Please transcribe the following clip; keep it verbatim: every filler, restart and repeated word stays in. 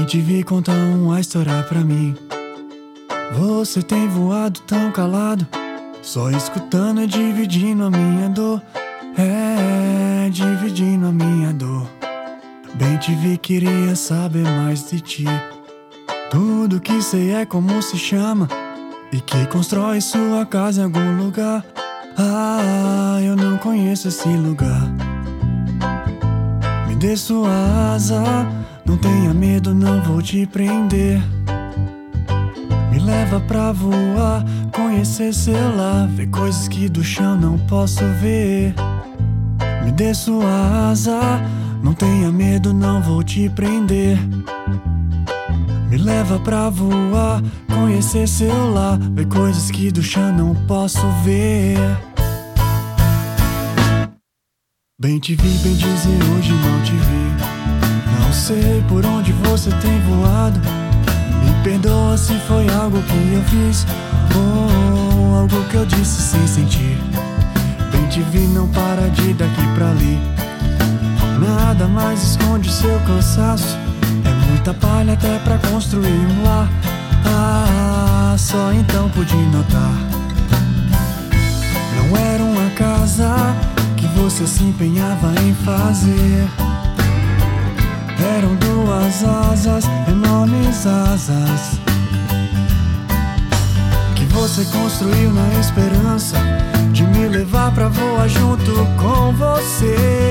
Bem te vi contar uma história pra mim. Você tem voado tão calado, só escutando e dividindo a minha dor. É, dividindo a minha dor. Bem te vi, queria saber mais de ti. Tudo que sei é como se chama e que constrói sua casa em algum lugar. Ah, eu não conheço esse lugar. Me dê sua asa, não tenha medo, não vou te prender. Me leva pra voar, conhecer seu lar, ver coisas que do chão não posso ver. Me dê sua asa, não tenha medo, não vou te prender. Me leva pra voar, conhecer seu lar, ver coisas que do chão não posso ver. Bem te vi, bem dizer, hoje não te vi. Não sei por onde você tem voado. Me perdoa se foi algo que eu fiz ou algo que eu disse sem sentir. Bem te vi, não para de ir daqui pra ali. Nada mais esconde seu cansaço. É muita palha até pra construir um lar. Ah, só então pude notar. Não era uma casa que você se empenhava em fazer. Eram duas asas, enormes asas, que você construiu na esperança de me levar pra voar junto com você.